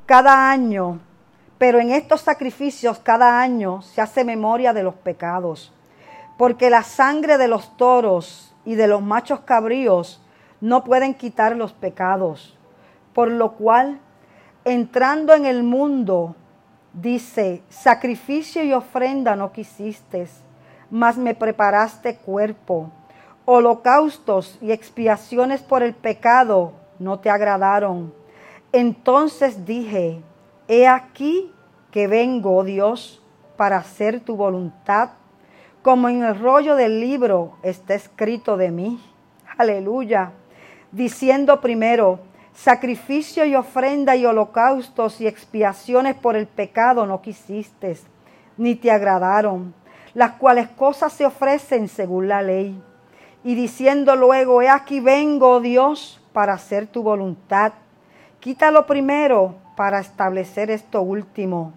cada año, pero en estos sacrificios cada año se hace memoria de los pecados, porque la sangre de los toros y de los machos cabríos no pueden quitar los pecados, por lo cual, entrando en el mundo, dice, sacrificio y ofrenda no quisiste, mas me preparaste cuerpo. Holocaustos y expiaciones por el pecado no te agradaron. Entonces dije, he aquí que vengo, oh Dios, para hacer tu voluntad, como en el rollo del libro está escrito de mí. Aleluya. Diciendo primero, sacrificio y ofrenda y holocaustos y expiaciones por el pecado no quisiste, ni te agradaron, las cuales cosas se ofrecen según la ley. Y diciendo luego, he aquí vengo, oh Dios, para hacer tu voluntad. Quítalo primero para establecer esto último.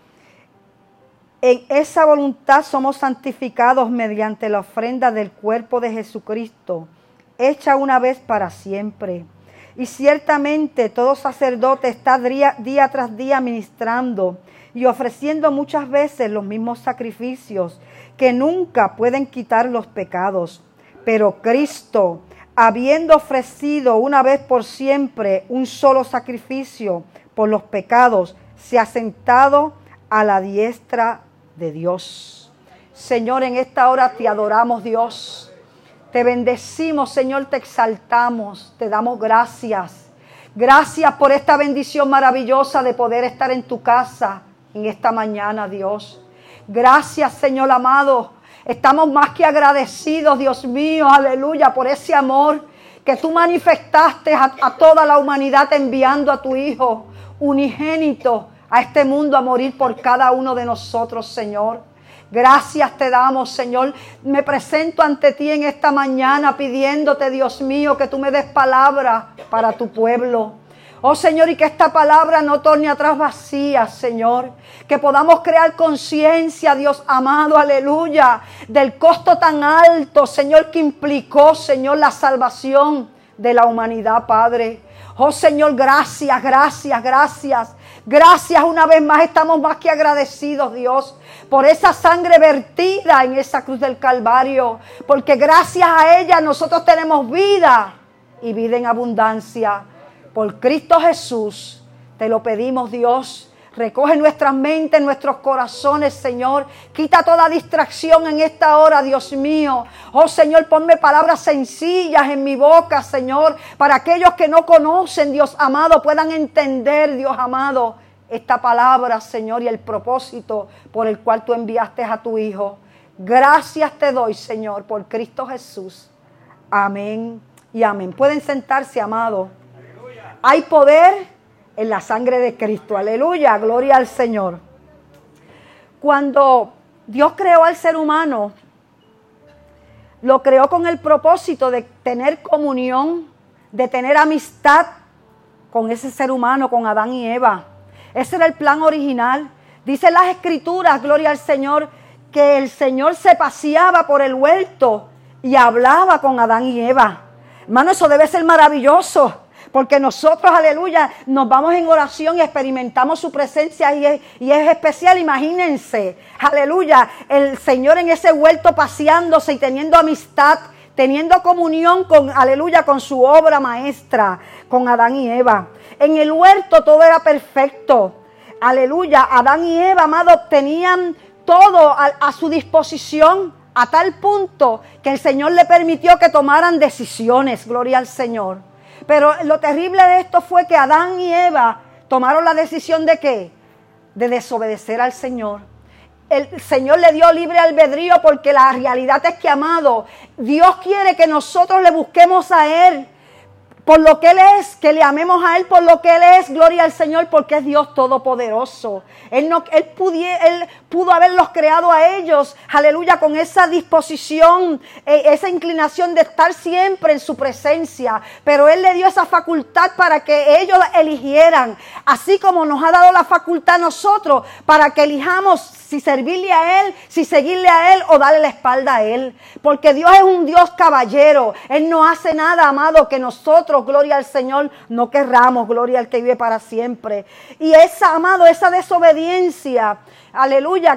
En esa voluntad somos santificados mediante la ofrenda del cuerpo de Jesucristo, hecha una vez para siempre. Y ciertamente todo sacerdote está día tras día ministrando y ofreciendo muchas veces los mismos sacrificios que nunca pueden quitar los pecados. Pero Cristo, habiendo ofrecido una vez por siempre un solo sacrificio por los pecados, se ha sentado a la diestra de Dios. Señor, en esta hora te adoramos, Dios. Te bendecimos, Señor, te exaltamos, te damos gracias. Gracias por esta bendición maravillosa de poder estar en tu casa en esta mañana, Dios. Gracias, Señor amado. Estamos más que agradecidos, Dios mío, aleluya, por ese amor que tú manifestaste a toda la humanidad enviando a tu Hijo unigénito a este mundo a morir por cada uno de nosotros, Señor. Gracias te damos, Señor. Me presento ante ti en esta mañana pidiéndote, Dios mío, que tú me des palabra para tu pueblo. Oh, Señor, y que esta palabra no torne atrás vacía, Señor. Que podamos crear conciencia, Dios amado, aleluya, del costo tan alto, Señor, que implicó, Señor, la salvación de la humanidad, Padre. Oh, Señor, gracias, gracias, gracias. Gracias una vez más, estamos más que agradecidos, Dios, por esa sangre vertida en esa cruz del Calvario, porque gracias a ella nosotros tenemos vida y vida en abundancia. Por Cristo Jesús, te lo pedimos, Dios. Recoge nuestras mentes, nuestros corazones, Señor. Quita toda distracción en esta hora, Dios mío. Oh, Señor, ponme palabras sencillas en mi boca, Señor, para aquellos que no conocen, Dios amado, puedan entender, Dios amado, esta palabra, Señor, y el propósito por el cual tú enviaste a tu Hijo. Gracias te doy, Señor, por Cristo Jesús. Amén y amén. Pueden sentarse, amado. Hay poder en la sangre de Cristo. Aleluya, gloria al Señor. Cuando Dios creó al ser humano, lo creó con el propósito de tener comunión, de tener amistad con ese ser humano, con Adán y Eva. Ese era el plan original. Dice las Escrituras, gloria al Señor, que el Señor se paseaba por el huerto y hablaba con Adán y Eva. Hermano, eso debe ser maravilloso. Porque nosotros, aleluya, nos vamos en oración y experimentamos su presencia y es especial. Imagínense, aleluya, el Señor en ese huerto paseándose y teniendo amistad, teniendo comunión con, aleluya, con su obra maestra, con Adán y Eva. En el huerto todo era perfecto. Aleluya, Adán y Eva, amado, tenían todo a su disposición a tal punto que el Señor le permitió que tomaran decisiones. Gloria al Señor. Pero lo terrible de esto fue que Adán y Eva tomaron la decisión ¿de qué? De desobedecer al Señor. El Señor le dio libre albedrío porque la realidad es que, amado, Dios quiere que nosotros le busquemos a Él por lo que Él es, que le amemos a Él por lo que Él es, gloria al Señor, porque es Dios todopoderoso. Él pudo haberlos creado a ellos, aleluya, con esa disposición, esa inclinación de estar siempre en su presencia, pero Él le dio esa facultad para que ellos eligieran, así como nos ha dado la facultad a nosotros, para que elijamos si servirle a Él, si seguirle a Él o darle la espalda a Él, porque Dios es un Dios caballero. Él no hace nada, amado, que nosotros nosotros, gloria al Señor, no querramos, gloria al que vive para siempre. Y esa, amado, esa desobediencia, aleluya,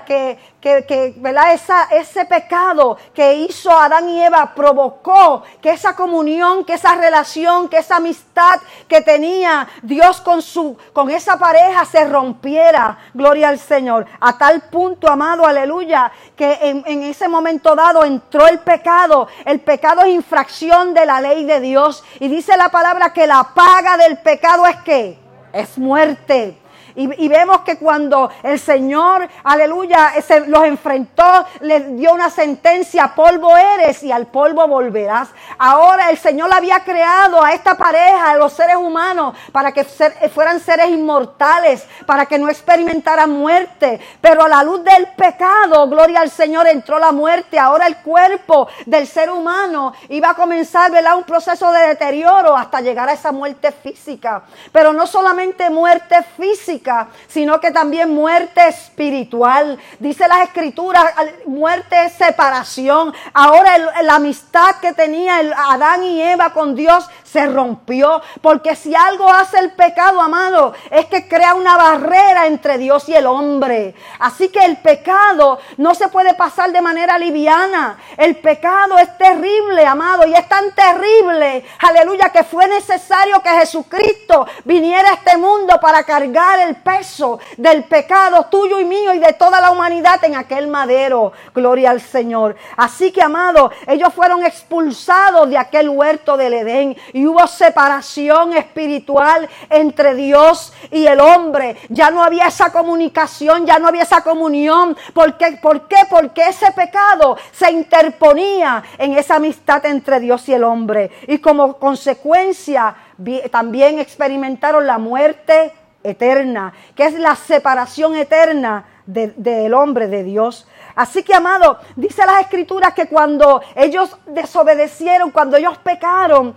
¿verdad? Ese pecado que hizo Adán y Eva provocó que esa comunión, que esa relación, que esa amistad que tenía Dios con esa pareja se rompiera, gloria al Señor. A tal punto, amado, aleluya, que en ese momento dado entró el pecado. El pecado es infracción de la ley de Dios. Y dice la palabra que la paga del pecado es ¿qué? Es muerte. Y vemos que cuando el Señor, aleluya, los enfrentó, les dio una sentencia: polvo eres y al polvo volverás. Ahora el Señor había creado a esta pareja, a los seres humanos, para que fueran seres inmortales, para que no experimentaran muerte. Pero a la luz del pecado, gloria al Señor, entró la muerte. Ahora el cuerpo del ser humano iba a comenzar, ¿verdad?, un proceso de deterioro hasta llegar a esa muerte física. Pero no solamente muerte física, sino que también muerte espiritual. Dice las Escrituras, muerte es separación. Ahora la amistad que tenía Adán y Eva con Dios se rompió, porque si algo hace el pecado, amado, es que crea una barrera entre Dios y el hombre. Así que el pecado no se puede pasar de manera liviana. El pecado es terrible, amado, y es tan terrible, aleluya, que fue necesario que Jesucristo viniera a este mundo para cargar el peso del pecado tuyo y mío y de toda la humanidad en aquel madero. Gloria al Señor. Así que, amado, ellos fueron expulsados de aquel huerto del Edén y hubo separación espiritual entre Dios y el hombre. Ya no había esa comunicación, ya no había esa comunión. ¿Por qué? Porque ese pecado se interponía en esa amistad entre Dios y el hombre. Y como consecuencia también experimentaron la muerte eterna, que es la separación eterna del hombre de Dios. Así que, amado, dice las Escrituras que cuando ellos desobedecieron, cuando ellos pecaron,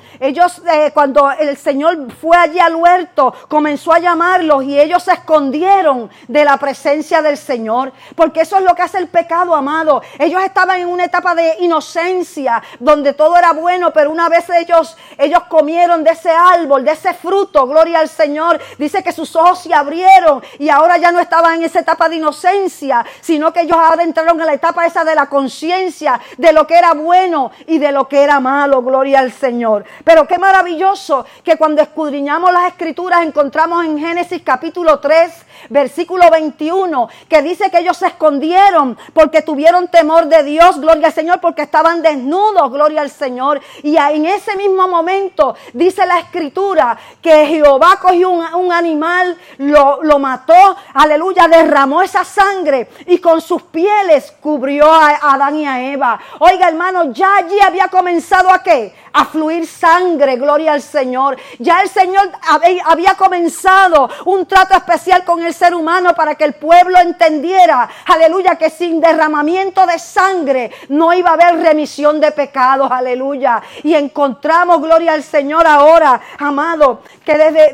cuando el Señor fue allí al huerto, comenzó a llamarlos y ellos se escondieron de la presencia del Señor, porque eso es lo que hace el pecado, amado. Ellos estaban en una etapa de inocencia, donde todo era bueno, pero una vez ellos comieron de ese árbol, de ese fruto, gloria al Señor, dice que sus ojos se abrieron y ahora ya no estaban en esa etapa de inocencia, sino que ellos ahora entraron en la etapa esa de la conciencia, de lo que era bueno y de lo que era malo, gloria al Señor. Pero qué maravilloso que cuando escudriñamos las Escrituras encontramos en Génesis capítulo 3, versículo 21, que dice que ellos se escondieron porque tuvieron temor de Dios, gloria al Señor, porque estaban desnudos, gloria al Señor. Y en ese mismo momento dice la Escritura que Jehová cogió un animal, lo mató, aleluya, derramó esa sangre y con sus pieles cubrió a Adán y a Eva. Oiga, hermano, ya allí había comenzado ¿a qué? A fluir sangre, gloria al Señor. Ya el Señor había comenzado un trato especial con el ser humano para que el pueblo entendiera, aleluya, que sin derramamiento de sangre no iba a haber remisión de pecados, aleluya. Y encontramos, gloria al Señor, ahora, amado, que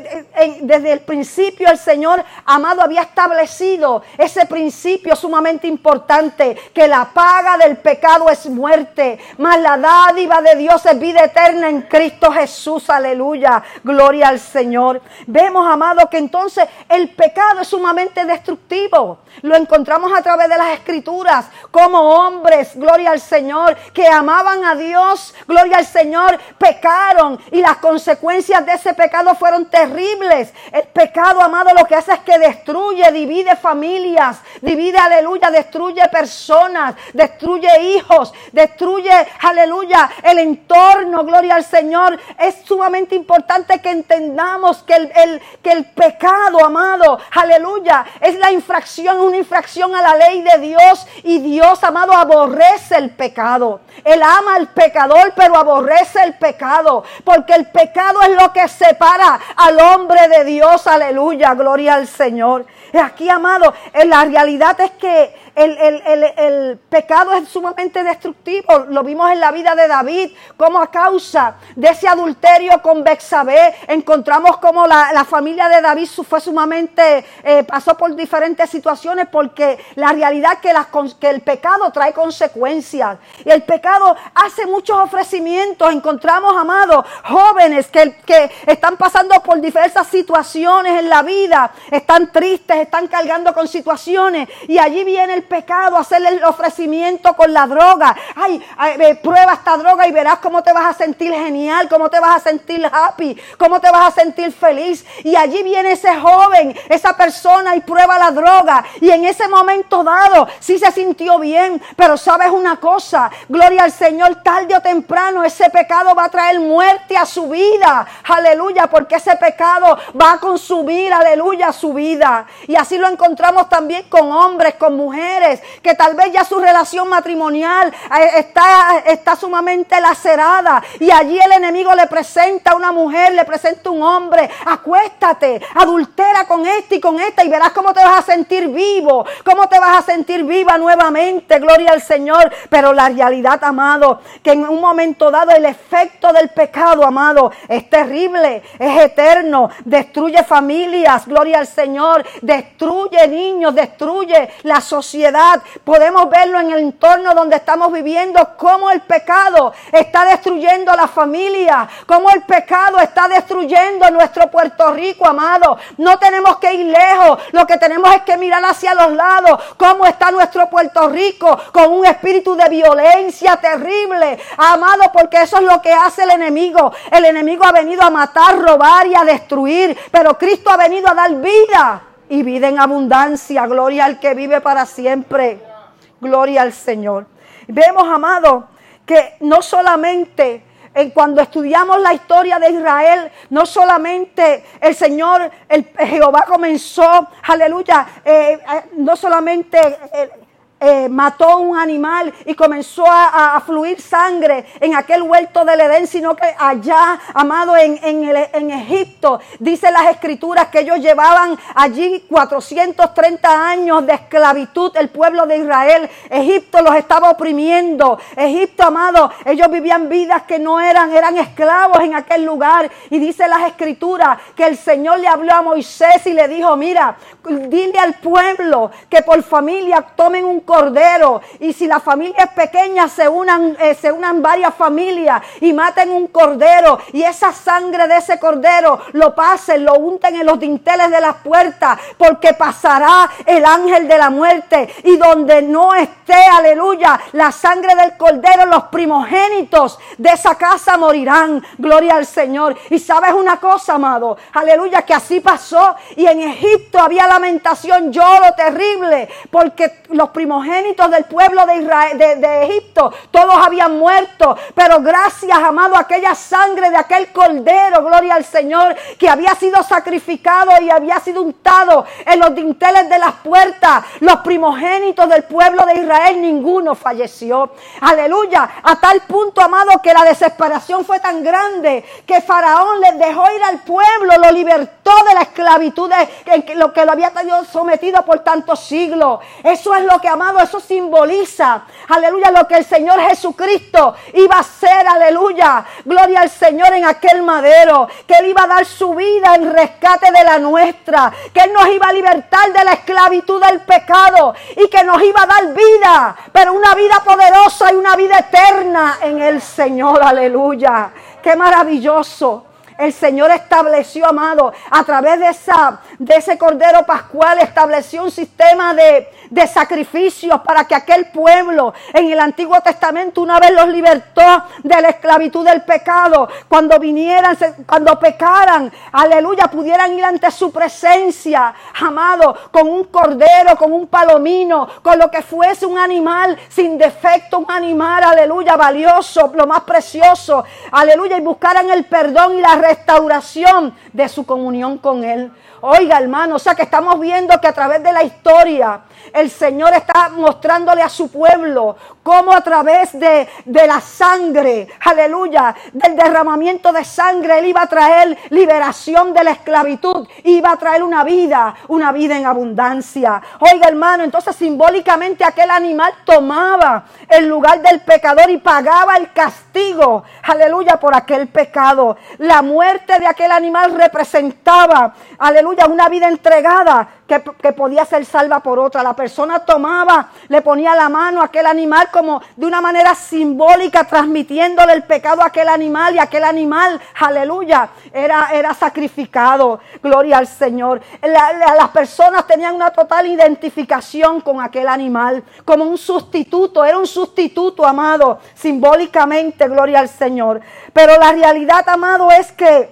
desde el principio el Señor, amado, había establecido ese principio sumamente importante, que la paga del pecado es muerte, mas la dádiva de Dios es vida eterna en Cristo Jesús, aleluya, gloria al Señor. Vemos, amado, que entonces el pecado es sumamente destructivo. Lo encontramos a través de las Escrituras, como hombres, gloria al Señor, que amaban a Dios, gloria al Señor, pecaron y las consecuencias de ese pecado fueron terribles. El pecado, amado, lo que hace es que destruye, divide familias, divide, aleluya, destruye personas, destruye hijos, destruye, aleluya, el entorno, gloria al Señor. Es sumamente importante que entendamos que el pecado, amado, aleluya, es una infracción a la ley de Dios, y Dios, amado, aborrece el pecado. Él ama al pecador, pero aborrece el pecado, porque el pecado es lo que separa al hombre de Dios, aleluya, gloria al Señor. Aquí, amado, la realidad es que el pecado es sumamente destructivo. Lo vimos en la vida de David, cómo a causa de ese adulterio con Betsabé, encontramos como la familia de David fue sumamente, pasó por diferentes situaciones, porque la realidad que el pecado trae consecuencias. Y el pecado hace muchos ofrecimientos. Encontramos, amados, jóvenes que están pasando por diversas situaciones en la vida, están tristes, están cargando con situaciones, y allí viene el pecado a hacerle el ofrecimiento con la droga. Prueba esta droga y verás cómo te vas a sentir genial, cómo te vas a sentir happy, cómo te vas a sentir feliz. Y allí viene ese joven, esa persona, y prueba la droga, y en ese momento dado sí se sintió bien, pero sabes una cosa, gloria al Señor, tarde o temprano ese pecado va a traer muerte a su vida, aleluya, porque ese pecado va a consumir, aleluya, su vida. Y así lo encontramos también con hombres, con mujeres, que tal vez ya su relación matrimonial está sumamente lacerada, y allí el enemigo le presenta a una mujer, le presenta a un hombre: acuéstate, adultera con este y con esta, y verás cómo te vas a sentir vivo, cómo te vas a sentir viva nuevamente, gloria al Señor. Pero la realidad, amado, que en un momento dado el efecto del pecado, amado, es terrible, es eterno, destruye familias, gloria al Señor, destruye niños, destruye la sociedad. Podemos verlo en el entorno donde estamos viviendo, cómo el pecado está destruyendo la familia, cómo el pecado está destruyendo nuestro Puerto Rico, amado. No tenemos que ir lejos, lo que tenemos es que mirar hacia los lados, cómo está nuestro Puerto Rico, con un espíritu de violencia terrible, amado, porque eso es lo que hace el enemigo. El enemigo ha venido a matar, robar y a destruir, pero Cristo ha venido a dar vida, y vida en abundancia. Gloria al que vive para siempre, gloria al Señor. Vemos, amado, que no solamente cuando estudiamos la historia de Israel, no solamente el Señor, Jehová comenzó, aleluya, no solamente mató un animal y comenzó a fluir sangre en aquel huerto del Edén, sino que allá, amado, en Egipto, dice las escrituras que ellos llevaban allí 430 años de esclavitud, el pueblo de Israel. Egipto los estaba oprimiendo. Egipto, amado, ellos vivían vidas que no eran esclavos en aquel lugar. Y dice las escrituras que el Señor le habló a Moisés y le dijo: mira, dile al pueblo que por familia tomen un cordero, y si la familia es pequeña se unan varias familias y maten un cordero, y esa sangre de ese cordero lo pasen, lo unten en los dinteles de las puertas, porque pasará el ángel de la muerte, y donde no esté, aleluya, la sangre del cordero, los primogénitos de esa casa morirán. Gloria al Señor. Y sabes una cosa, amado, aleluya, que así pasó. Y en Egipto había lamentación, lloro terrible, porque los primogénitos del pueblo de Israel, de Egipto, todos habían muerto, pero gracias, amado, a aquella sangre de aquel cordero, gloria al Señor, que había sido sacrificado y había sido untado en los dinteles de las puertas, los primogénitos del pueblo de Israel, ninguno falleció. Aleluya, a tal punto, amado, que la desesperación fue tan grande que Faraón les dejó ir al pueblo, lo libertó de la esclavitud lo que lo había tenido sometido por tantos siglos. Eso es lo que, amado, eso simboliza, aleluya, lo que el Señor Jesucristo iba a hacer, aleluya, gloria al Señor, en aquel madero, que Él iba a dar su vida en rescate de la nuestra, que Él nos iba a libertar de la esclavitud del pecado, y que nos iba a dar vida, pero una vida poderosa y una vida eterna en el Señor, aleluya. Qué maravilloso. El Señor estableció, amado, a través de ese Cordero Pascual, estableció un sistema de sacrificios para que aquel pueblo en el Antiguo Testamento, una vez los libertó de la esclavitud del pecado, cuando vinieran, cuando pecaran, aleluya, pudieran ir ante su presencia, amado, con un cordero, con un palomino, con lo que fuese un animal sin defecto, un animal, aleluya, valioso, lo más precioso, aleluya, y buscaran el perdón y la restauración de su comunión con Él. Oiga, hermano, o sea que estamos viendo que a través de la historia el Señor está mostrándole a su pueblo cómo a través de la sangre, aleluya, del derramamiento de sangre, Él iba a traer liberación de la esclavitud, iba a traer una vida en abundancia. Oiga, hermano, entonces simbólicamente aquel animal tomaba el lugar del pecador y pagaba el castigo, aleluya, por aquel pecado. La muerte de aquel animal representaba, aleluya, una vida entregada que podía ser salva por otra. La persona tomaba, le ponía la mano a aquel animal como de una manera simbólica, transmitiéndole el pecado a aquel animal, y aquel animal, aleluya, era sacrificado. Gloria al Señor. Las personas tenían una total identificación con aquel animal, como un sustituto, era un sustituto, amado, simbólicamente, gloria al Señor. Pero la realidad, amado, es que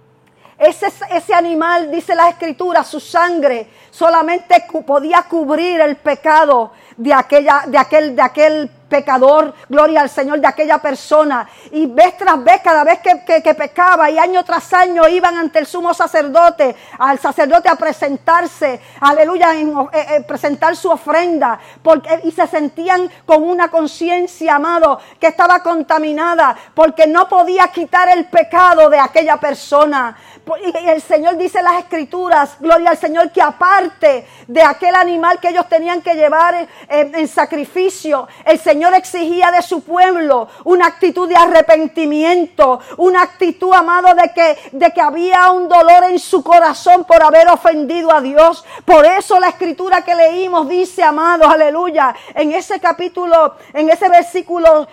ese animal, dice la Escritura, su sangre solamente podía cubrir el pecado de aquel pecador, gloria al Señor, de aquella persona. Y vez tras vez, cada vez que pecaba, y año tras año iban ante el sumo sacerdote, al sacerdote a presentarse, aleluya, presentar su ofrenda, y se sentían con una conciencia, amado, que estaba contaminada, porque no podía quitar el pecado de aquella persona. Y el Señor dice en las Escrituras, gloria al Señor, que aparte de aquel animal que ellos tenían que llevar en sacrificio, el Señor exigía de su pueblo una actitud de arrepentimiento, una actitud, amado, de que había un dolor en su corazón por haber ofendido a Dios. Por eso la Escritura que leímos dice, amado, aleluya, en ese capítulo, en ese versículo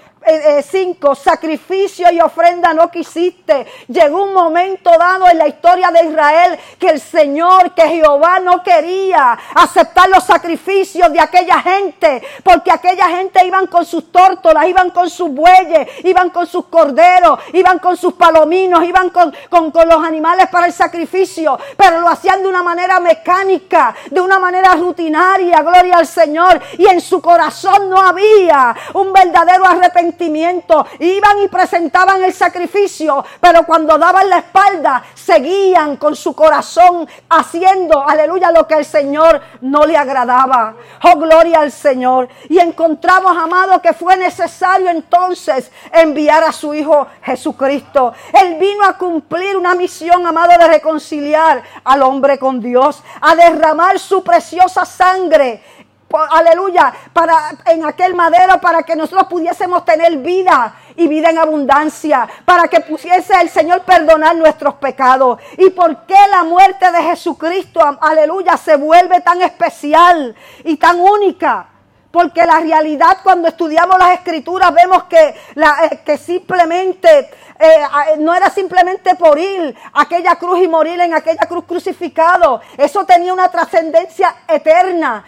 5, sacrificio y ofrenda no quisiste. Llegó un momento dado en la historia de Israel que el Señor, que Jehová no quería aceptar los sacrificios de aquella gente, porque aquella gente iban con sus tórtolas, iban con sus bueyes, iban con sus corderos, iban con sus palominos, iban con los animales para el sacrificio, pero lo hacían de una manera mecánica, de una manera rutinaria, gloria al Señor, y en su corazón no había un verdadero arrepentimiento. Iban y presentaban el sacrificio, pero cuando daban la espalda seguían con su corazón haciendo, aleluya, lo que el Señor no le agradaba. Oh, gloria al Señor. Y encontramos, amado, que fue necesario entonces enviar a su Hijo Jesucristo. Él vino a cumplir una misión, amado, de reconciliar al hombre con Dios, a derramar su preciosa sangre, aleluya, en aquel madero, para que nosotros pudiésemos tener vida y vida en abundancia, para que pudiese el Señor perdonar nuestros pecados. ¿Y por qué la muerte de Jesucristo, aleluya, se vuelve tan especial y tan única? Porque la realidad, cuando estudiamos las Escrituras, vemos que simplemente no era simplemente por ir a aquella cruz y morir en aquella cruz crucificado. Eso tenía una trascendencia eterna.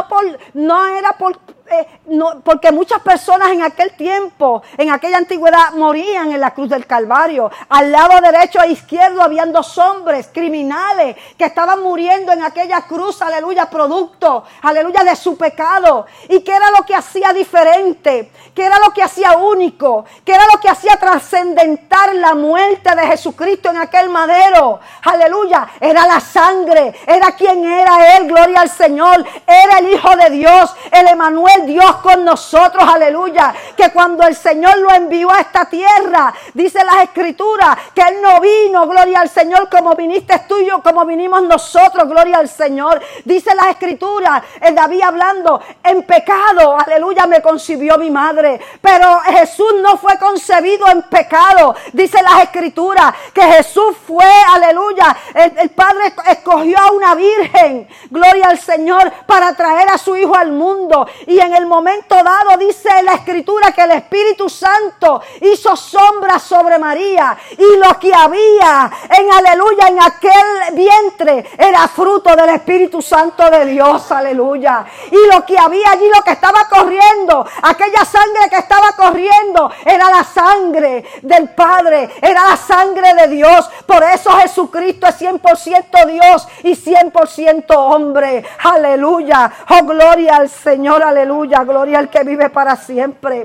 Porque muchas personas en aquel tiempo, en aquella antigüedad, morían en la cruz del Calvario. Al lado derecho e izquierdo habían dos hombres criminales que estaban muriendo en aquella cruz, aleluya, producto, aleluya, de su pecado. ¿Y qué era lo que hacía diferente? ¿Qué era lo que hacía único? ¿Qué era lo que hacía trascendentar la muerte de Jesucristo en aquel madero? Aleluya, era la sangre, era quien era Él, gloria al Señor, era el Hijo de Dios, el Emanuel, Dios con nosotros, aleluya, que cuando el Señor lo envió a esta tierra, dice las Escrituras, que Él no vino, gloria al Señor, como viniste tú y yo, como vinimos nosotros, gloria al Señor. Dice las Escrituras, David hablando, en pecado, aleluya, me concibió mi madre, pero Jesús no fue concebido en pecado. Dice las Escrituras que Jesús fue, aleluya, el Padre escogió a una virgen, gloria al Señor, para traer a su Hijo al mundo. Y en el momento dado dice la Escritura que el Espíritu Santo hizo sombra sobre María, y lo que había aleluya, en aquel vientre era fruto del Espíritu Santo de Dios, aleluya. Y lo que había allí, lo que estaba corriendo, aquella sangre que estaba corriendo, era la sangre del Padre, era la sangre de Dios. Por eso Jesucristo es 100% Dios y 100% hombre, aleluya. Oh, gloria al Señor, aleluya, gloria al que vive para siempre.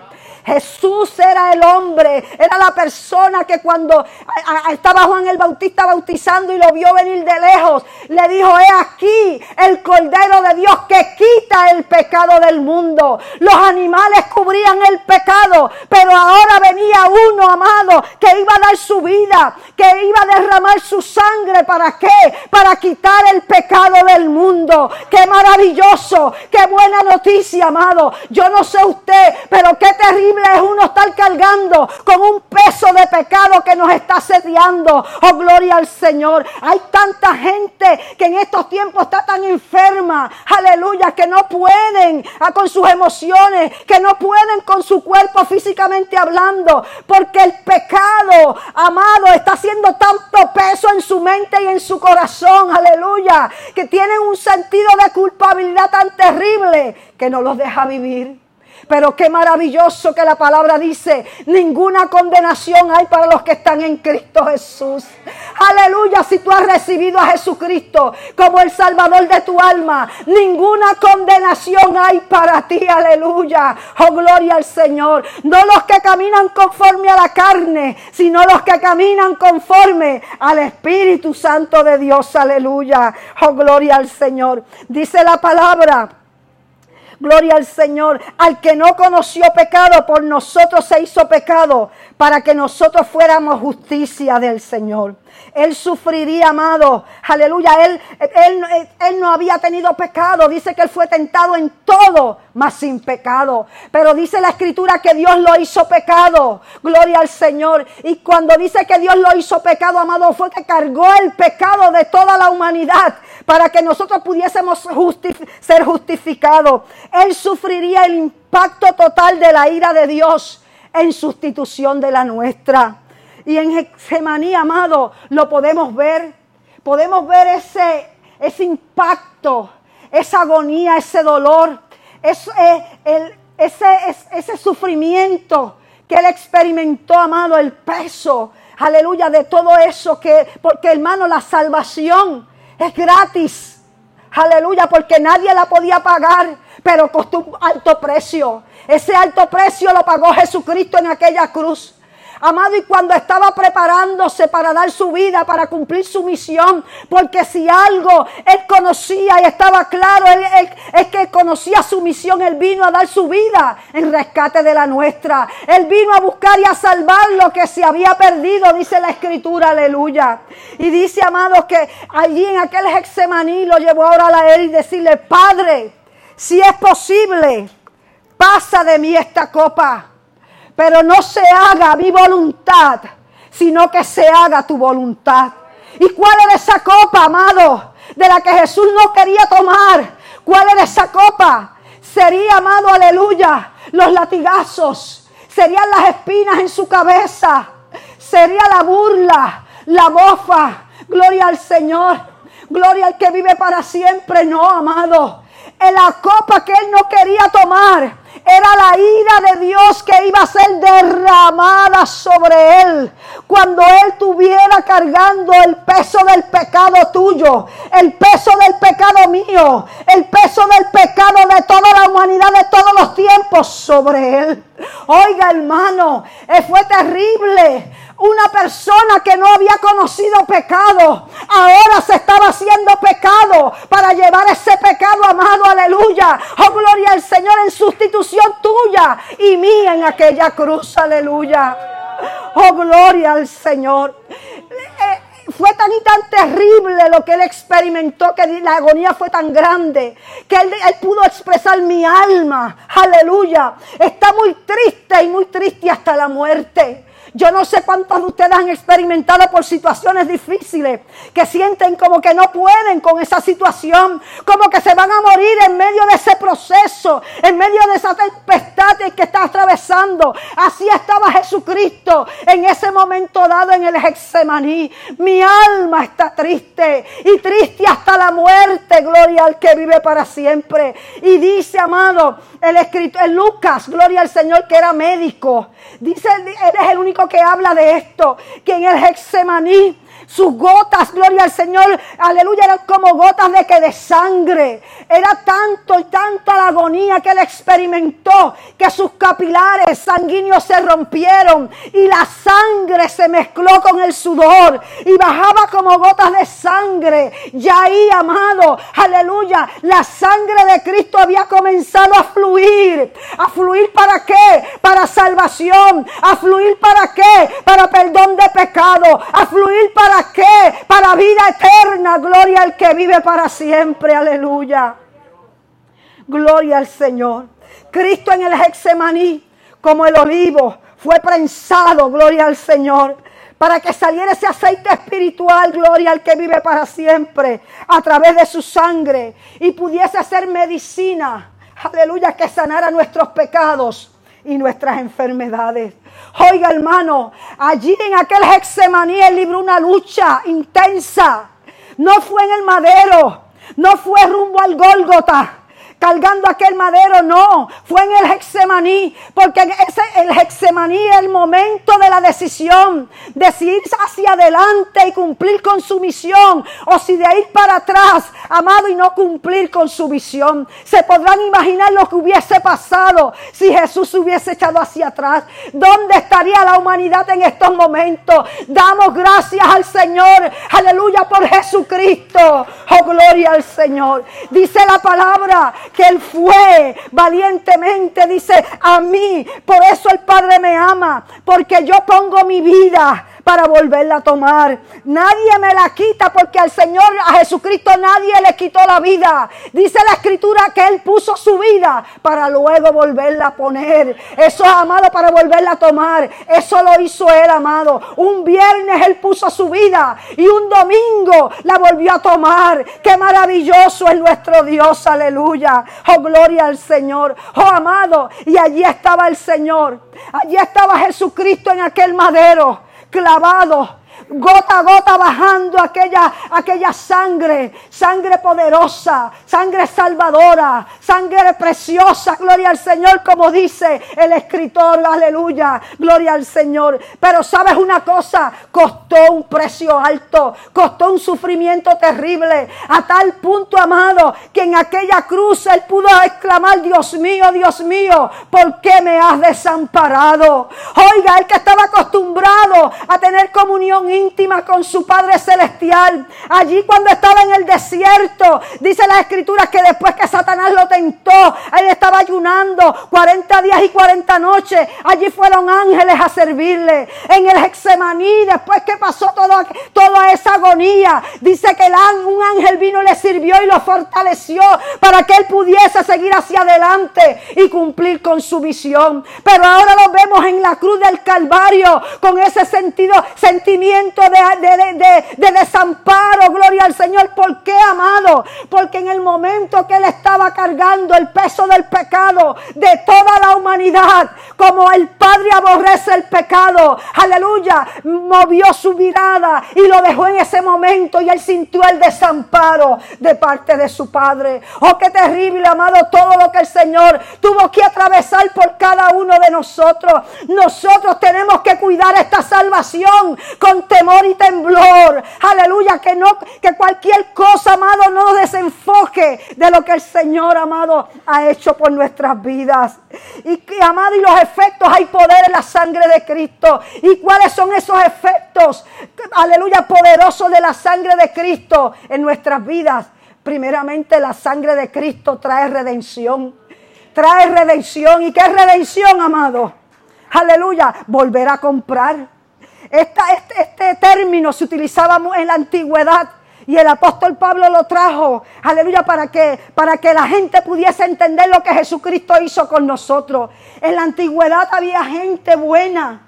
Jesús era el hombre, era la persona que cuando estaba Juan el Bautista bautizando y lo vio venir de lejos, le dijo: he aquí el Cordero de Dios que quita el pecado del mundo. Los animales cubrían el pecado, pero ahora venía uno, amado, que iba a dar su vida, que iba a derramar su sangre. ¿Para qué? Para quitar el pecado del mundo. ¡Qué maravilloso! ¡Qué buena noticia, amado! Yo no sé usted, pero qué terrible es uno estar cargando con un peso de pecado que nos está asediando. ¡Oh, gloria al Señor! Hay tanta gente que en estos tiempos está tan enferma, aleluya, que no pueden con sus emociones, que no pueden con su cuerpo físicamente hablando, porque el pecado, amado, está haciendo tanto peso en su mente y en su corazón, aleluya, que tienen un sentido de culpabilidad tan terrible que no los deja vivir. Pero qué maravilloso que la palabra dice: ninguna condenación hay para los que están en Cristo Jesús. Aleluya, si tú has recibido a Jesucristo como el Salvador de tu alma, ninguna condenación hay para ti, aleluya. Oh, gloria al Señor. No los que caminan conforme a la carne, sino los que caminan conforme al Espíritu Santo de Dios, aleluya. Oh, gloria al Señor. Dice la palabra, gloria al Señor: al que no conoció pecado, por nosotros se hizo pecado, para que nosotros fuéramos justicia del Señor. Él sufriría, amado, aleluya. Él no había tenido pecado. Dice que él fue tentado en todo, mas sin pecado. Pero dice la Escritura que Dios lo hizo pecado. Gloria al Señor. Y cuando dice que Dios lo hizo pecado, amado, fue que cargó el pecado de toda la humanidad para que nosotros pudiésemos ser justificados. Él sufriría el impacto total de la ira de Dios en sustitución de la nuestra. Y en Getsemaní, amado, lo podemos ver. Podemos ver ese impacto, esa agonía, ese dolor, ese sufrimiento que él experimentó, amado, el peso, aleluya, de todo eso. Porque, hermano, la salvación es gratis, aleluya, porque nadie la podía pagar, pero costó un alto precio. Ese alto precio lo pagó Jesucristo en aquella cruz. Amado, y cuando estaba preparándose para dar su vida, para cumplir su misión, porque si algo él conocía y estaba claro, es que conocía su misión. Él vino a dar su vida en rescate de la nuestra. Él vino a buscar y a salvar lo que se había perdido, dice la Escritura, aleluya. Y dice, amados, que allí en aquel Getsemaní lo llevó a orar a él y decirle: Padre, si es posible, pasa de mí esta copa, pero no se haga mi voluntad, sino que se haga tu voluntad. ¿Y cuál era esa copa, amado, de la que Jesús no quería tomar? ¿Cuál era esa copa? Sería, amado, aleluya, los latigazos, serían las espinas en su cabeza, sería la burla, la mofa. Gloria al Señor, gloria al que vive para siempre. No, amado, en la copa que él no quería tomar era la ira de Dios que iba a ser derramada sobre él cuando él estuviera cargando el peso del pecado tuyo, el peso del pecado mío, el peso del pecado de toda la humanidad de todos los tiempos sobre él. Oiga, hermano, fue terrible. Una persona que no había conocido pecado, ahora se estaba haciendo pecado para llevar ese pecado, amado, aleluya. Oh, gloria al Señor, en sustitución tuya y mía en aquella cruz, aleluya. Oh, gloria al Señor. Fue tan y tan terrible lo que él experimentó, que la agonía fue tan grande, que él pudo expresar: mi alma, aleluya, está muy triste hasta la muerte. Yo no sé cuántos de ustedes han experimentado por situaciones difíciles, que sienten como que no pueden con esa situación, como que se van a morir en medio de ese proceso, en medio de esa tempestad que está atravesando. Así estaba Jesucristo en ese momento dado en el Getsemaní. Mi alma está triste y triste hasta la muerte. Gloria al que vive para siempre. Y dice, amado, el escritor Lucas, gloria al Señor, que era médico, dice, él es el único que habla de esto, que en el Getsemaní, Sus gotas, gloria al Señor, aleluya, eran como gotas de sangre. Era tanto y tanta la agonía que él experimentó que sus capilares sanguíneos se rompieron y la sangre se mezcló con el sudor y bajaba como gotas de sangre. Y ahí, amado, aleluya, la sangre de Cristo había comenzado a fluir. ¿A fluir para qué? Para salvación. ¿A fluir para qué? Para perdón de pecado. ¿A fluir para qué? Para vida eterna. Gloria al que vive para siempre. Aleluya. Gloria al Señor. Cristo en el Getsemaní, como el olivo, fue prensado. Gloria al Señor. Para que saliera ese aceite espiritual, gloria al que vive para siempre, a través de su sangre, y pudiese ser medicina, aleluya, que sanara nuestros pecados y nuestras enfermedades. Oiga, hermano, allí en aquel Getsemaní él libró una lucha intensa. No fue en el madero, no fue rumbo al Gólgota, cargando aquel madero, no, fue en el Getsemaní, porque el Getsemaní es el momento de la decisión, de si ir hacia adelante y cumplir con su misión, o si de ir para atrás, amado, y no cumplir con su visión. Se podrán imaginar lo que hubiese pasado si Jesús se hubiese echado hacia atrás. ¿Dónde estaría la humanidad en estos momentos? Damos gracias al Señor, aleluya, por Jesucristo. Oh, gloria al Señor. Dice la palabra que él fue valientemente, dice, a mí, por eso el Padre me ama, porque yo pongo mi vida para volverla a tomar. Nadie me la quita, porque al Señor, a Jesucristo, nadie le quitó la vida. Dice la Escritura que él puso su vida para luego volverla a poner. Eso es, amado, para volverla a tomar. Eso lo hizo él, amado. Un viernes él puso su vida y un domingo la volvió a tomar. Qué maravilloso es nuestro Dios, aleluya. Oh, gloria al Señor. Oh, amado, y allí estaba el Señor. Allí estaba Jesucristo en aquel madero, clavado, gota a gota bajando aquella sangre poderosa, sangre salvadora, sangre preciosa, gloria al Señor, como dice el escritor, aleluya, gloria al Señor. Pero sabes una cosa, costó un precio alto, costó un sufrimiento terrible, a tal punto, amado, que en aquella cruz él pudo exclamar, Dios mío, ¿por qué me has desamparado? Oiga, él que estaba acostumbrado a tener comunión íntima con su Padre Celestial, allí cuando estaba en el desierto, dice la Escritura que después que Satanás lo tentó, él estaba ayunando 40 días y 40 noches, allí fueron ángeles a servirle. En el Getsemaní, después que pasó toda esa agonía, dice que un ángel vino y le sirvió y lo fortaleció para que él pudiese seguir hacia adelante y cumplir con su visión. Pero ahora lo vemos en la cruz del Calvario con ese sentimiento de desamparo, gloria al Señor. ¿Por qué, amado? Porque en el momento que él estaba cargando el peso del pecado de toda la humanidad, como el Padre aborrece el pecado, aleluya, movió su mirada y lo dejó en ese momento y él sintió el desamparo de parte de su Padre. Oh, qué terrible, amado, todo lo que el Señor tuvo que atravesar por cada uno de nosotros. Nosotros tenemos que cuidar esta salvación con temor y temblor, aleluya, que cualquier cosa, amado, no nos desenfoque de lo que el Señor, amado, ha hecho por nuestras vidas. Y amado, y los efectos, hay poder en la sangre de Cristo. ¿Y cuáles son esos efectos, aleluya, poderosos de la sangre de Cristo en nuestras vidas? Primeramente, la sangre de Cristo trae redención. Trae redención. ¿Y qué es redención, amado? Aleluya, volver a comprar. Este término se utilizaba en la antigüedad y el apóstol Pablo lo trajo, aleluya, para que la gente pudiese entender lo que Jesucristo hizo con nosotros. En la antigüedad había gente buena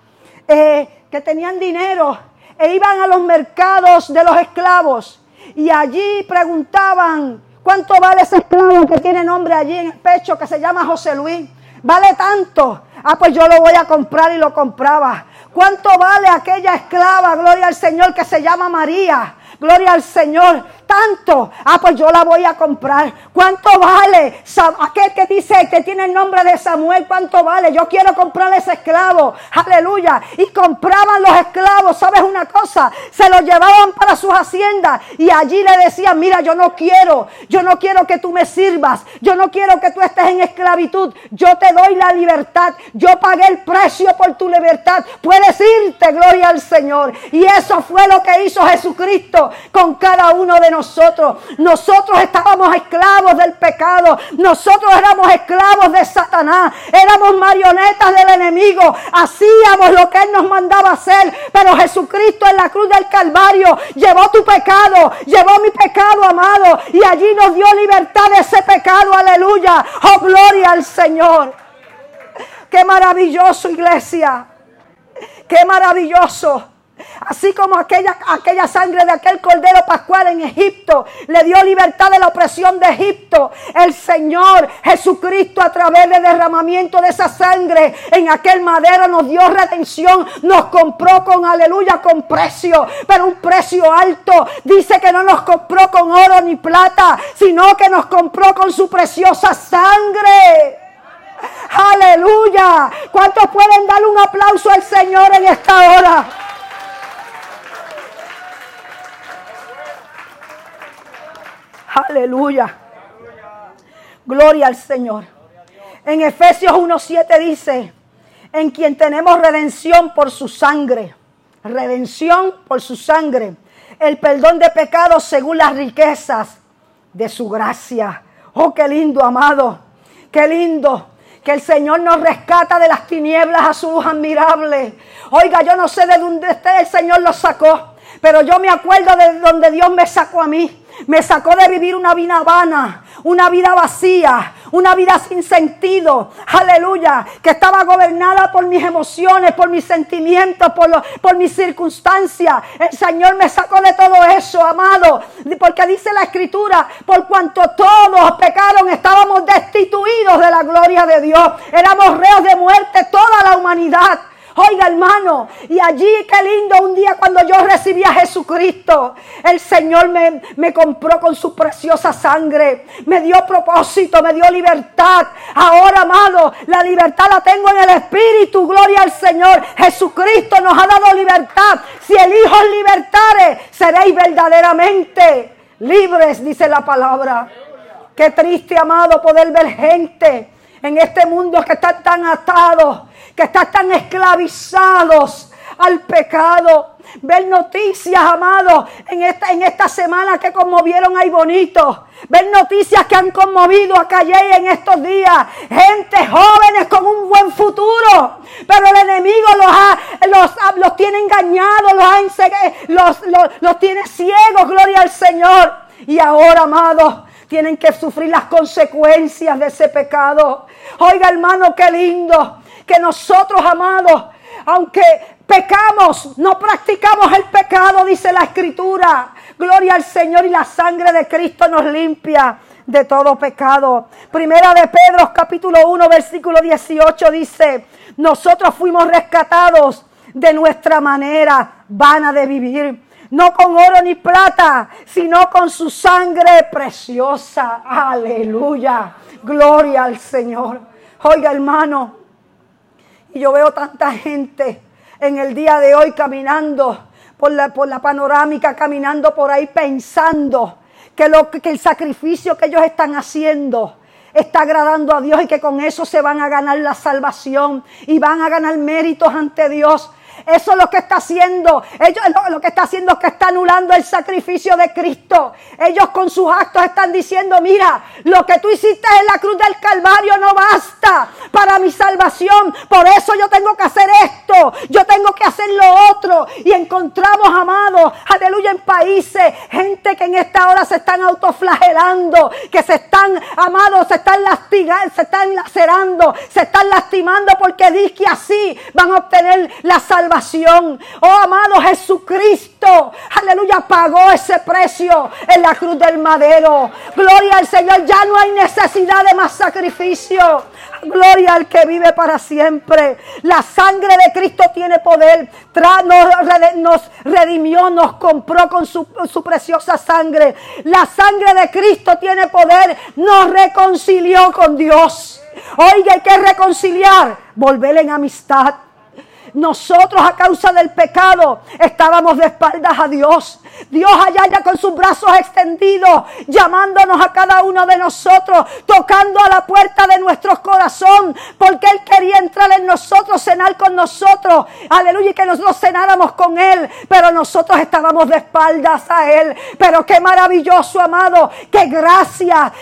que tenían dinero e iban a los mercados de los esclavos y allí preguntaban, ¿cuánto vale ese esclavo que tiene nombre allí en el pecho que se llama José Luis? ¿Vale tanto? Ah, pues yo lo voy a comprar, y lo compraba. ¿Cuánto vale aquella esclava, gloria al Señor, que se llama María? Gloria al Señor. tanto. Pues yo la voy a comprar. ¿Cuánto vale? Aquel que dice que tiene el nombre de Samuel, ¿cuánto vale? Yo quiero comprar ese esclavo. Aleluya. Y compraban los esclavos. ¿Sabes una cosa? Se los llevaban para sus haciendas y allí le decían, mira, yo no quiero que tú me sirvas. Yo no quiero que tú estés en esclavitud. Yo te doy la libertad. Yo pagué el precio por tu libertad. Puedes irte, gloria al Señor. Y eso fue lo que hizo Jesucristo con cada uno de nosotros. Nosotros estábamos esclavos del pecado. Nosotros éramos esclavos de Satanás. Éramos marionetas del enemigo. Hacíamos lo que Él nos mandaba hacer. Pero Jesucristo en la cruz del Calvario llevó tu pecado, llevó mi pecado, amado. Y allí nos dio libertad de ese pecado. Aleluya. Oh, gloria al Señor. Qué maravilloso, iglesia. Qué maravilloso. Así como aquella sangre de aquel cordero pascual en Egipto le dio libertad de la opresión de Egipto, el Señor Jesucristo a través del derramamiento de esa sangre en aquel madero nos dio redención, nos compró con, aleluya, con precio, pero un precio alto. Dice que no nos compró con oro ni plata, sino que nos compró con su preciosa sangre. Aleluya. ¿Cuántos pueden darle un aplauso al Señor en esta hora? Aleluya. Gloria al Señor. En Efesios 1:7 dice, en quien tenemos redención por su sangre. Redención por su sangre. El perdón de pecados según las riquezas de su gracia. Oh, qué lindo, amado. Qué lindo. Que el Señor nos rescata de las tinieblas a su luz admirable. Oiga, yo no sé de dónde el Señor lo sacó, pero yo me acuerdo de donde Dios me sacó a mí. Me sacó de vivir una vida vana, una vida vacía, una vida sin sentido. Aleluya. Que estaba gobernada por mis emociones, por mis sentimientos, por mis circunstancias. El Señor me sacó de todo eso, amado. Porque dice la Escritura, por cuanto todos pecaron, estábamos destituidos de la gloria de Dios. Éramos reos de muerte toda la humanidad. Oiga, hermano, y allí qué lindo un día cuando yo recibí a Jesucristo, el Señor me compró con su preciosa sangre, me dio propósito, me dio libertad. Ahora, amado, la libertad la tengo en el Espíritu, gloria al Señor. Jesucristo nos ha dado libertad. Si el Hijo os libertare, seréis verdaderamente libres, dice la palabra. Qué triste, amado, poder ver gente en este mundo que están tan atados, que están tan esclavizados al pecado. Ver noticias, amados, en esta semana que conmovieron a Ibonito. Ver noticias que han conmovido a Calle en estos días. Gente, jóvenes con un buen futuro. Pero el enemigo los tiene engañados, los tiene ciegos, gloria al Señor. Y ahora, amados, tienen que sufrir las consecuencias de ese pecado. Oiga, hermano, qué lindo que nosotros, amados, aunque pecamos, no practicamos el pecado, dice la Escritura. Gloria al Señor, y la sangre de Cristo nos limpia de todo pecado. Primera de Pedro, capítulo 1, versículo 18 dice, nosotros fuimos rescatados de nuestra manera vana de vivir, no con oro ni plata, sino con su sangre preciosa. Aleluya. Gloria al Señor. Oiga, hermano, y yo veo tanta gente en el día de hoy caminando por la panorámica, caminando por ahí pensando que el sacrificio que ellos están haciendo está agradando a Dios y que con eso se van a ganar la salvación y van a ganar méritos ante Dios. Eso es lo que está haciendo. Lo que está haciendo es que está anulando el sacrificio de Cristo. Ellos con sus actos están diciendo, mira, lo que tú hiciste en la cruz del Calvario no basta para mi salvación. Por eso yo tengo que hacer esto. Yo tengo que hacer lo otro. Y encontramos, amados, aleluya, en países, gente que en esta hora se están autoflagelando, que se están, amados, se están lastigando, se están lacerando, se están lastimando porque dice que así van a obtener la salvación. Oh, amado, Jesucristo, aleluya, pagó ese precio en la cruz del madero. Gloria al Señor, ya no hay necesidad de más sacrificio. Gloria al que vive para siempre. La sangre de Cristo tiene poder. Nos redimió, nos compró con su preciosa sangre. La sangre de Cristo tiene poder. Nos reconcilió con Dios. Oiga, hay que reconciliar, volver en amistad. Nosotros, a causa del pecado, estábamos de espaldas a Dios. Dios allá ya con sus brazos extendidos, llamándonos a cada uno de nosotros, tocando a la puerta de nuestro corazón, porque Él quería entrar en nosotros, cenar con nosotros. Aleluya, y que nosotros cenáramos con Él, pero nosotros estábamos de espaldas a Él. Pero qué maravilloso, amado, que gracias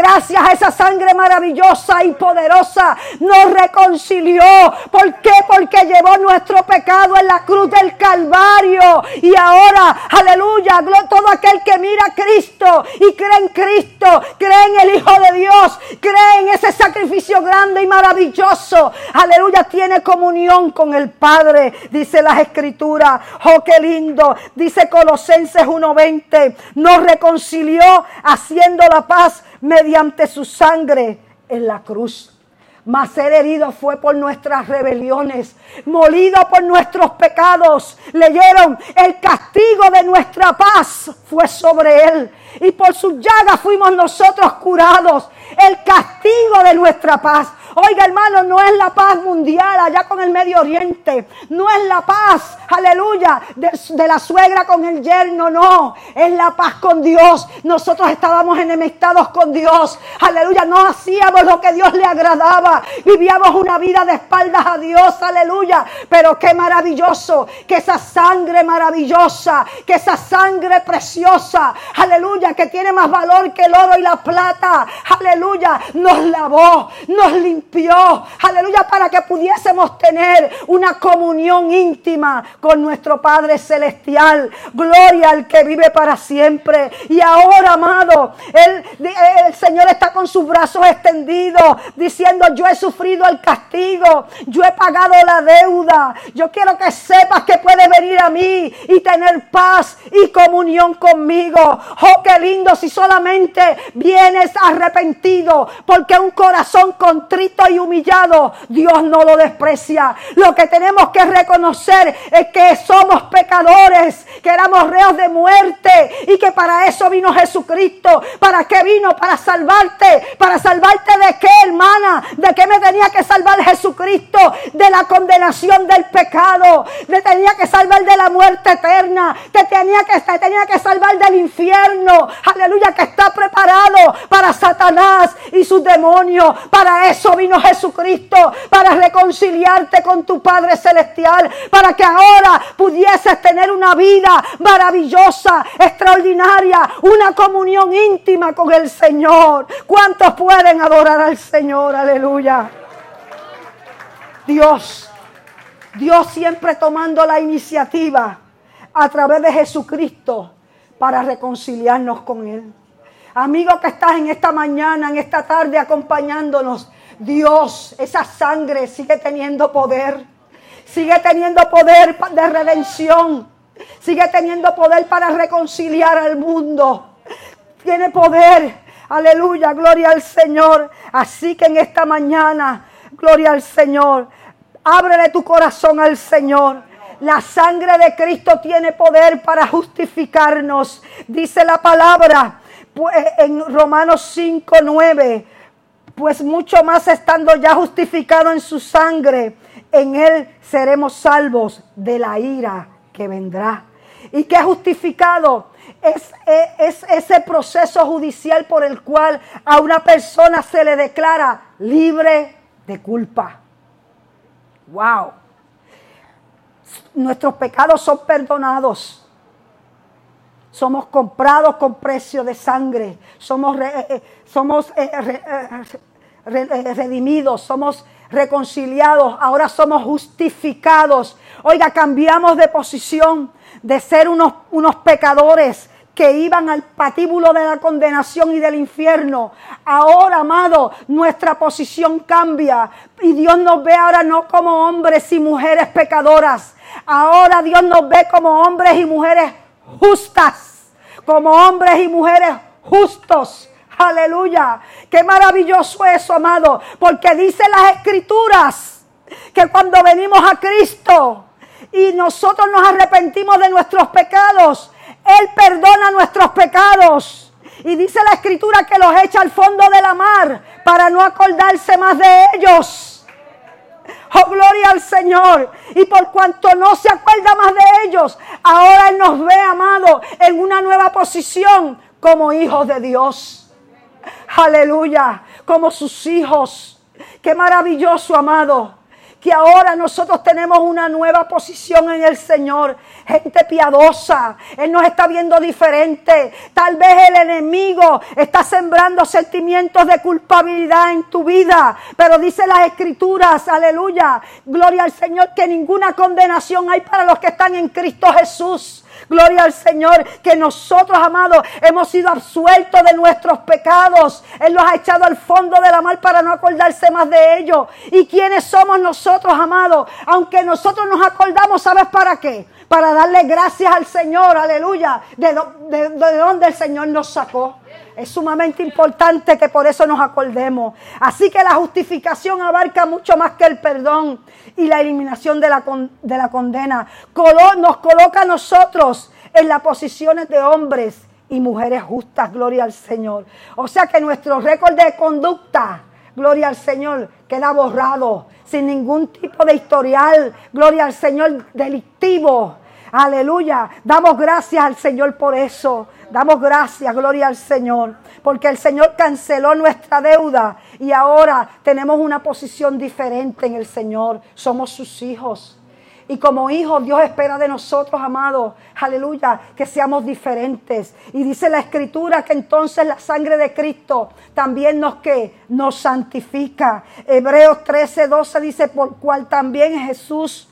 a esa sangre maravillosa y poderosa nos reconcilió. ¿Por qué? Porque llevó nuestro pecado en la cruz del Calvario. Y ahora, aleluya, todo aquel que mira a Cristo y cree en Cristo, cree en el Hijo de Dios, cree en ese sacrificio grande y maravilloso, aleluya, tiene comunión con el Padre, dice las Escrituras. Oh, qué lindo, dice Colosenses 1:20, nos reconcilió haciendo la paz mediante su sangre en la cruz. Mas ser herido fue por nuestras rebeliones, molido por nuestros pecados. Leyeron, el castigo de nuestra paz fue sobre Él, y por sus llagas fuimos nosotros curados. El castigo de nuestra paz. Oiga, hermano, no es la paz mundial allá con el Medio Oriente. No es la paz, aleluya, de la suegra con el yerno, no. Es la paz con Dios. Nosotros estábamos enemistados con Dios. Aleluya, no hacíamos lo que Dios le agradaba. Vivíamos una vida de espaldas a Dios, aleluya. Pero qué maravilloso que esa sangre maravillosa, que esa sangre preciosa, aleluya, que tiene más valor que el oro y la plata, aleluya, nos lavó, nos limpió, aleluya, para que pudiésemos tener una comunión íntima con nuestro Padre Celestial. Gloria al que vive para siempre. Y ahora, amado, el Señor está con sus brazos extendidos, diciendo, yo he sufrido el castigo, yo he pagado la deuda. Yo quiero que sepas que puedes venir a mí y tener paz y comunión conmigo. Oh, qué lindo si solamente vienes arrepentido, porque un corazón contrito y humillado, Dios no lo desprecia. Lo que tenemos que reconocer es que somos pecadores, que éramos reos de muerte, y que para eso vino Jesucristo. ¿Para qué vino? Para salvarte. ¿Para salvarte de qué, hermana? ¿De qué me tenía que salvar Jesucristo? De la condenación del pecado. Me tenía que salvar de la muerte eterna. Te tenía que salvar del infierno. Aleluya, que está preparado para Satanás y sus demonios. Para eso vino Jesucristo, para reconciliarte con tu Padre Celestial, para que ahora pudieses tener una vida maravillosa, extraordinaria, una comunión íntima con el Señor. ¿Cuántos pueden adorar al Señor? Aleluya. Dios siempre tomando la iniciativa a través de Jesucristo para reconciliarnos con Él. Amigo que estás en esta mañana, en esta tarde acompañándonos, Dios, esa sangre sigue teniendo poder. Sigue teniendo poder de redención. Sigue teniendo poder para reconciliar al mundo. Tiene poder. Aleluya, gloria al Señor. Así que en esta mañana, gloria al Señor, ábrele tu corazón al Señor. La sangre de Cristo tiene poder para justificarnos. Dice la palabra en Romanos 5:9. Pues mucho más estando ya justificado en su sangre, en Él seremos salvos de la ira que vendrá. ¿Y qué justificado? Es ese proceso judicial por el cual a una persona se le declara libre de culpa. ¡Wow! Nuestros pecados son perdonados. Somos comprados con precio de sangre. Somos redimidos. Somos reconciliados. Ahora somos justificados. Oiga, cambiamos de posición de ser unos pecadores que iban al patíbulo de la condenación y del infierno. Ahora, amado, nuestra posición cambia. Y Dios nos ve ahora no como hombres y mujeres pecadoras. Ahora Dios nos ve como hombres y mujeres justas, como hombres y mujeres justos. Aleluya. Qué maravilloso eso, amado. Porque dice las Escrituras que cuando venimos a Cristo y nosotros nos arrepentimos de nuestros pecados, Él perdona nuestros pecados. Y dice la Escritura que los echa al fondo de la mar para no acordarse más de ellos. Oh, gloria al Señor. Y por cuanto no se acuerda más de ellos, ahora Él nos ve, amado, en una nueva posición como hijos de Dios. Aleluya, como sus hijos. Qué maravilloso, amado, que ahora nosotros tenemos una nueva posición en el Señor. Gente piadosa. Él nos está viendo diferente. Tal vez el enemigo está sembrando sentimientos de culpabilidad en tu vida. Pero dice las Escrituras, aleluya, gloria al Señor, que ninguna condenación hay para los que están en Cristo Jesús. Gloria al Señor, que nosotros, amados, hemos sido absueltos de nuestros pecados. Él los ha echado al fondo de la mar para no acordarse más de ellos. ¿Y quiénes somos nosotros, amados? Aunque nosotros nos acordamos, ¿sabes para qué? Para darle gracias al Señor, aleluya, de donde el Señor nos sacó. Es sumamente importante que por eso nos acordemos. Así que la justificación abarca mucho más que el perdón y la eliminación de la condena. Nos coloca a nosotros en las posiciones de hombres y mujeres justas, gloria al Señor. O sea que nuestro récord de conducta, gloria al Señor, queda borrado, sin ningún tipo de historial, gloria al Señor, delictivo. Aleluya, damos gracias al Señor por eso. Damos gracias, gloria al Señor, porque el Señor canceló nuestra deuda y ahora tenemos una posición diferente en el Señor. Somos sus hijos. Y como hijos, Dios espera de nosotros, amados, aleluya, que seamos diferentes. Y dice la Escritura que entonces la sangre de Cristo también nos santifica. Hebreos 13:12 dice, por lo cual también Jesús,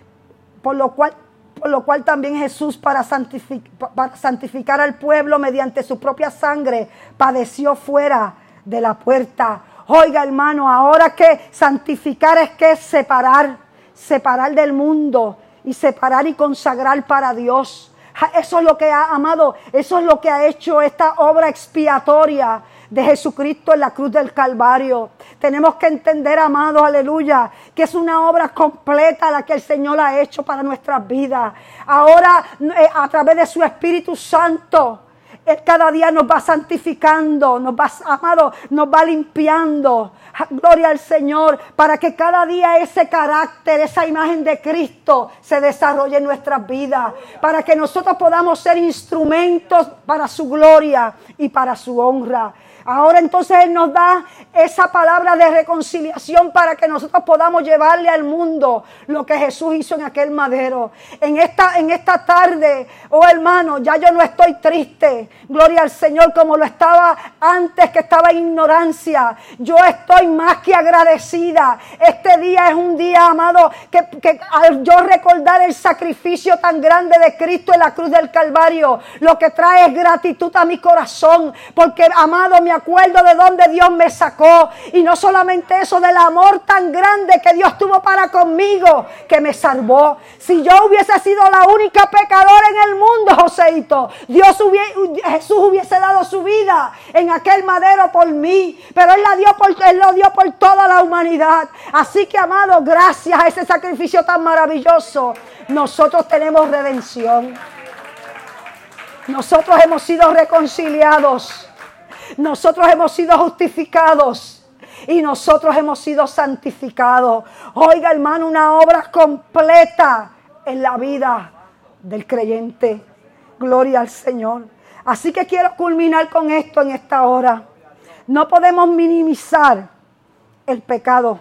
para santificar al pueblo mediante su propia sangre, padeció fuera de la puerta. Oiga, hermano, ahora que santificar es que separar del mundo y separar y consagrar para Dios. Eso es lo que ha, amado, eso es lo que ha hecho esta obra expiatoria de Jesucristo en la cruz del Calvario. Tenemos que entender, amados, aleluya, que es una obra completa la que el Señor ha hecho para nuestras vidas. Ahora, a través de su Espíritu Santo, Él cada día nos va santificando, nos va limpiando. Gloria al Señor, para que cada día ese carácter, esa imagen de Cristo se desarrolle en nuestras vidas, para que nosotros podamos ser instrumentos para su gloria y para su honra. Ahora entonces Él nos da esa palabra de reconciliación para que nosotros podamos llevarle al mundo lo que Jesús hizo en aquel madero. En esta tarde, oh hermano, ya yo no estoy triste, gloria al Señor, como lo estaba antes, que estaba en ignorancia. Yo estoy más que agradecida. Este día es un día, amado, que al yo recordar el sacrificio tan grande de Cristo en la cruz del Calvario, lo que trae es gratitud a mi corazón, porque, amado, me acuerdo de donde Dios me sacó, y no solamente eso, del amor tan grande que Dios tuvo para conmigo, que me salvó. Si yo hubiese sido la única pecadora en el mundo, Joséito, Jesús hubiese dado su vida en aquel madero por mí, pero Él lo dio por toda la humanidad. Así que, amado, gracias a ese sacrificio tan maravilloso, nosotros tenemos redención. Nosotros hemos sido reconciliados. Nosotros hemos sido justificados y nosotros hemos sido santificados. Oiga, hermano, una obra completa en la vida del creyente. Gloria al Señor. Así que quiero culminar con esto en esta hora. No podemos minimizar el pecado.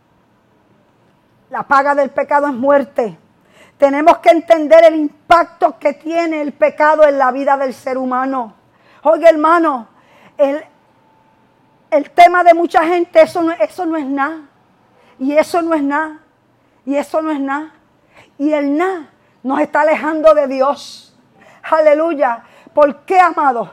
La paga del pecado es muerte. Tenemos que entender el impacto que tiene el pecado en la vida del ser humano. Oiga, hermano, el tema de mucha gente, eso no es nada. Y eso no es nada. Y eso no es nada. Y el nada nos está alejando de Dios. Aleluya. ¿Por qué, amados?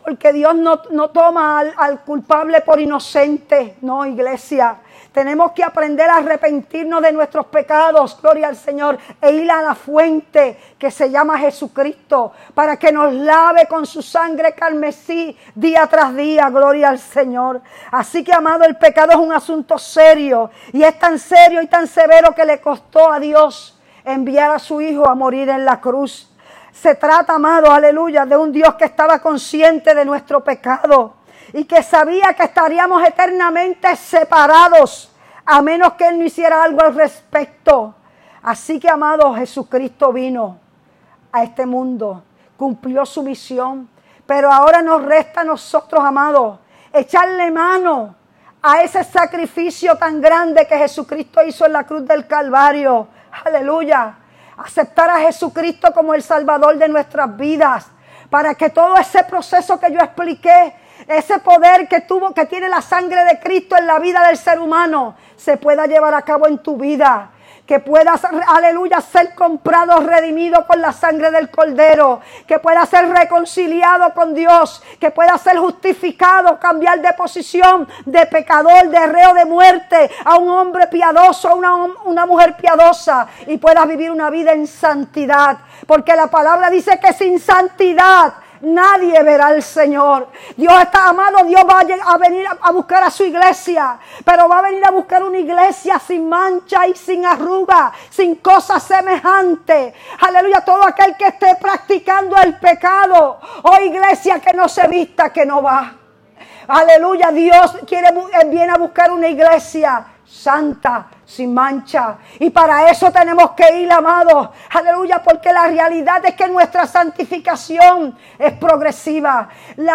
Porque Dios no toma al culpable por inocente. No, iglesia. Tenemos que aprender a arrepentirnos de nuestros pecados, gloria al Señor, e ir a la fuente que se llama Jesucristo, para que nos lave con su sangre carmesí día tras día, gloria al Señor. Así que, amado, el pecado es un asunto serio, y es tan serio y tan severo que le costó a Dios enviar a su Hijo a morir en la cruz. Se trata, amado, aleluya, de un Dios que estaba consciente de nuestro pecado y que sabía que estaríamos eternamente separados a menos que Él no hiciera algo al respecto. Así que, amado, Jesucristo vino a este mundo, cumplió su misión, pero ahora nos resta a nosotros, amado, echarle mano a ese sacrificio tan grande que Jesucristo hizo en la cruz del Calvario. Aleluya. Aceptar a Jesucristo como el Salvador de nuestras vidas, para que todo ese proceso que yo expliqué, ese poder que tiene la sangre de Cristo en la vida del ser humano, se pueda llevar a cabo en tu vida. Que puedas, aleluya, ser comprado, redimido con la sangre del Cordero. Que puedas ser reconciliado con Dios. Que puedas ser justificado, cambiar de posición de pecador, de reo de muerte, a un hombre piadoso, a una mujer piadosa. Y puedas vivir una vida en santidad. Porque la palabra dice que sin santidad nadie verá al Señor. Dios está, amado, Dios va a venir a buscar a su iglesia, pero va a venir a buscar una iglesia sin mancha y sin arruga, sin cosas semejantes. Aleluya, todo aquel que esté practicando el pecado, oh iglesia que no se vista, que no va. Aleluya, Dios viene a buscar una iglesia santa, sin mancha. Y para eso tenemos que ir, amados. Aleluya, porque la realidad es que nuestra santificación es progresiva.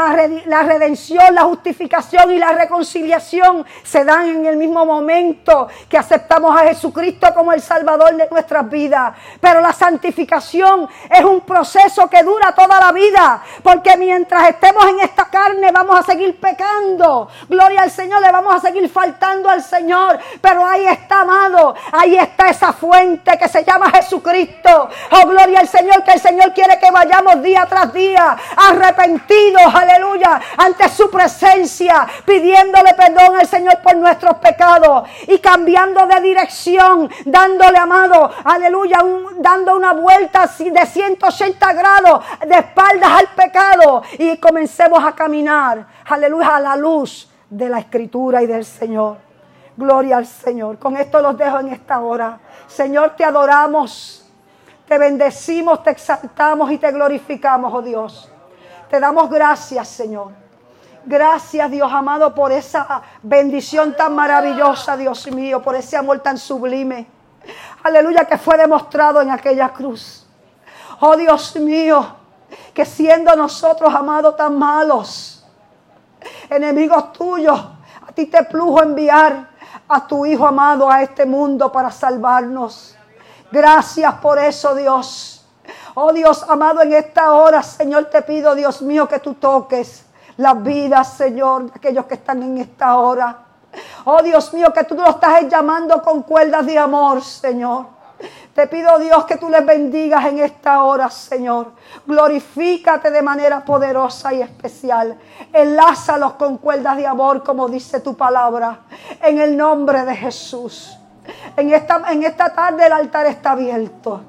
La redención, la justificación y la reconciliación se dan en el mismo momento que aceptamos a Jesucristo como el Salvador de nuestras vidas. Pero la santificación es un proceso que dura toda la vida, porque mientras estemos en esta carne vamos a seguir pecando. Gloria al Señor, le vamos a seguir faltando al Señor. Pero ahí está, amado, ahí está esa fuente que se llama Jesucristo. Oh, gloria al Señor, que el Señor quiere que vayamos día tras día arrepentidos, aleluya, ante su presencia, pidiéndole perdón al Señor por nuestros pecados y cambiando de dirección, dándole, amado, aleluya, dando una vuelta de 180 grados de espaldas al pecado, y comencemos a caminar, aleluya, a la luz de la Escritura y del Señor. Gloria al Señor. Con esto los dejo en esta hora. Señor, te adoramos, te bendecimos, te exaltamos y te glorificamos, oh Dios. Te damos gracias, Señor. Gracias, Dios amado, por esa bendición tan maravillosa, Dios mío, por ese amor tan sublime. Aleluya, que fue demostrado en aquella cruz. Oh Dios mío, que siendo nosotros, amados, tan malos, enemigos tuyos, a ti te plujo enviar a tu Hijo amado a este mundo para salvarnos. Gracias por eso, Dios. Oh Dios amado, en esta hora, Señor, te pido, Dios mío, que tú toques las vidas, Señor, de aquellos que están en esta hora. Oh Dios mío, que tú los estás llamando con cuerdas de amor, Señor. Te pido, Dios, que tú les bendigas en esta hora, Señor. Glorifícate de manera poderosa y especial. Enlázalos con cuerdas de amor, como dice tu palabra. En el nombre de Jesús. En esta tarde el altar está abierto.